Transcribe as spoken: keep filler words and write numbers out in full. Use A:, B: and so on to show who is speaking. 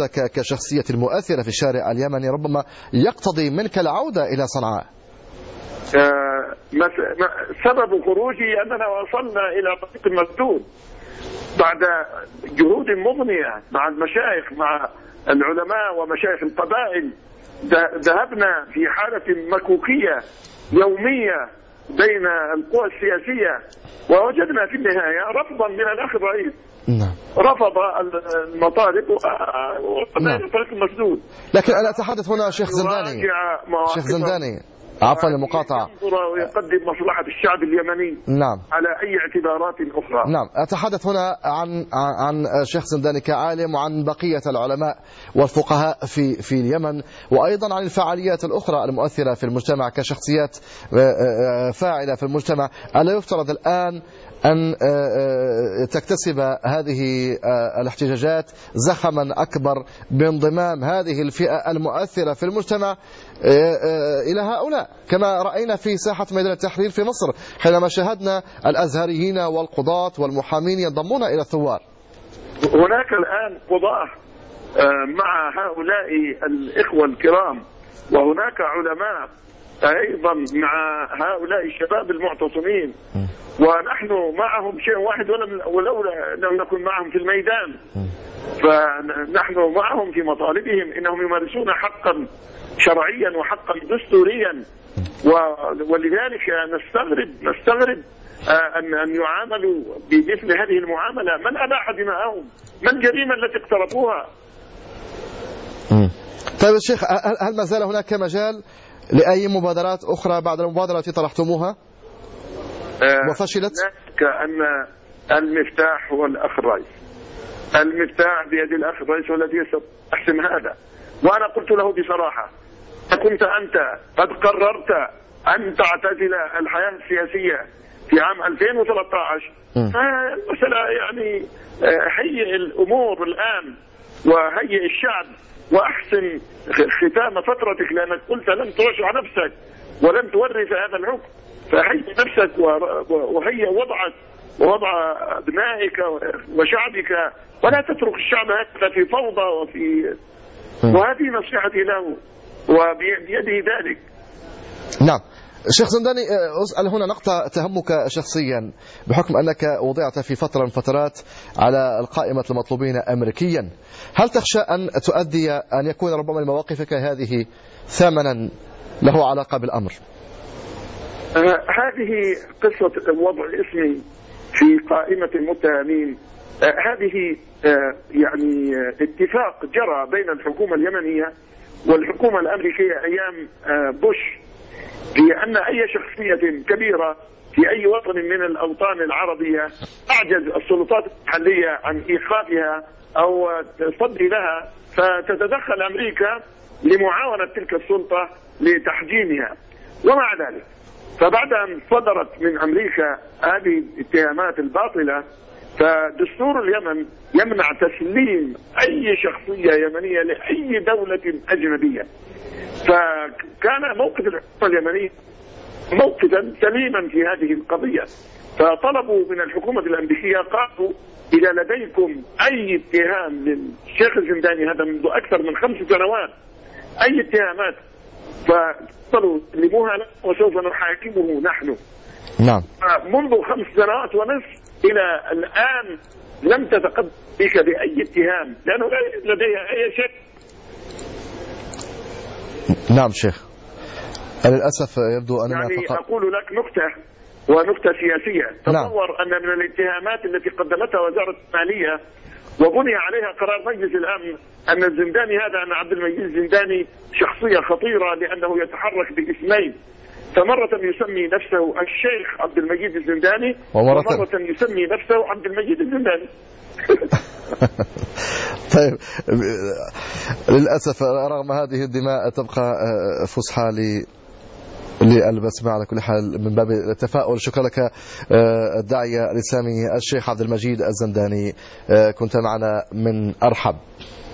A: مثلك كشخصية مؤثرة في الشارع اليمني ربما يقتضي منك العودة إلى صنعاء.
B: سبب خروجي أننا وصلنا إلى طريق المسدود بعد جهود مضنية مع المشايخ، مع العلماء ومشايخ القبائل. ذهبنا في حالة مكوكية يومية بين القوى السياسية، ووجدنا في النهاية رفضا من الأخ الرئيس.
A: نعم.
B: رفض المطالب وقضينا طريق المسدود.
A: لكن أنا أتحدث هنا شيخ زنداني شيخ زنداني عفوا المقاطعة،
B: ويقدم مصلحة الشعب اليمني
A: نعم
B: على أي اعتبارات أخرى.
A: نعم. أتحدث هنا عن عن شيخ زنداني كعالم، وعن بقية العلماء والفقهاء في في اليمن، وأيضا عن الفعاليات الأخرى المؤثرة في المجتمع كشخصيات فاعلة في المجتمع. ألا يفترض الآن أن تكتسب هذه الاحتجاجات زخما أكبر بانضمام هذه الفئة المؤثرة في المجتمع إلى هؤلاء، كما رأينا في ساحة ميدان التحرير في مصر حينما شاهدنا الأزهريين والقضاة والمحامين ينضمون إلى الثوار؟
B: هناك الآن قضاة مع هؤلاء الإخوة الكرام، وهناك علماء أيضا مع هؤلاء الشباب المعتصمين، ونحن معهم شيء واحد ولولا لم نكن معهم في الميدان. فنحن معهم في مطالبهم، إنهم يمارسون حقا شرعيا وحقا دستوريا، ولذلك نستغرب نستغرب أن أن يعاملوا بمثل هذه المعاملة. من أباح دماءهم؟ ما الجريمة التي اقترفوها؟
A: طيب الشيخ، هل ما زال هناك مجال لأي مبادرات أخرى بعد المبادرة التي طرحتموها وفشلت؟
B: كأن المفتاح هو الأخ الرئيس، المفتاح بيد الأخ الرئيس والذي يحسم هذا. وأنا قلت له بصراحة: كنت أنت قد قررت أن تعتزل الحياة السياسية في عام ألفين وثلاثة عشر، فالمسألة يعني هيئ الأمور الآن وهيئ الشعب وأحسن ختام فترتك، لأنك قلت لن ترشح نفسك ولن تورث هذا الحكم، فهيئ نفسك وهيئ وضعك ووضع أبنائك وشعبك، ولا تترك الشعب هكذا في فوضى وفي وهذه نصيحتي له وبيده ذلك.
A: نعم. شيخ زنداني، أسأل هنا نقطة تهمك شخصيا بحكم أنك وضعت في فترة من فترات على القائمة المطلوبين أمريكيا. هل تخشى أن تؤدي أن يكون ربما لمواقفك هذه ثمنا له علاقة بالأمر؟
B: آه هذه قصة وضع اسمي في قائمة المتهمين. آه هذه آه يعني اتفاق جرى بين الحكومة اليمنية والحكومة الأمريكية أيام آه بوش، لأن أي شخصية كبيرة في أي وطن من الأوطان العربية أعجز السلطات المحلية عن إيقافها أو تصدي لها، فتتدخل أمريكا لمعاونة تلك السلطة لتحجيمها. ومع ذلك فبعد أن صدرت من أمريكا هذه الاتهامات الباطلة، فدستور اليمن يمنع تسليم أي شخصية يمنية لأي دولة أجنبية. فكان موقف الحكومة اليمنية موقفا سليما في هذه القضية، فطلبوا من الحكومة الأمريكية، قالوا: إذا لديكم أي اتهام للشيخ الزنداني هذا منذ أكثر من خمس سنوات، أي اتهامات، فقالوا سلموها لنا وسوف نحاكمه نحن.
A: نعم.
B: منذ خمس سنوات ونصف إلى الآن لم تتقدم بك بأي اتهام، لأنه لا لديها أي شيء.
A: نعم شيخ، للأسف يبدو أننا
B: يعني
A: فقط
B: أقول لك نكتة ونكتة سياسية.
A: نعم.
B: تصور أن من الاتهامات التي قدمتها وزارة المالية وبني عليها قرار مجلس الأمن أن الزنداني هذا، أن عبد المجيد الزنداني شخصية خطيرة لأنه يتحرك باسمين، فمرة يسمي نفسه الشيخ عبد المجيد الزنداني ومرة, ومرة يسمي نفسه عبد المجيد الزنداني.
A: طيب، للأسف رغم هذه الدماء تبقى فسحة ل للبسمة على كل حال من باب التفاؤل. شكرا لك الداعية الإسلامي الشيخ عبد المجيد الزنداني، كنت معنا من أرحب.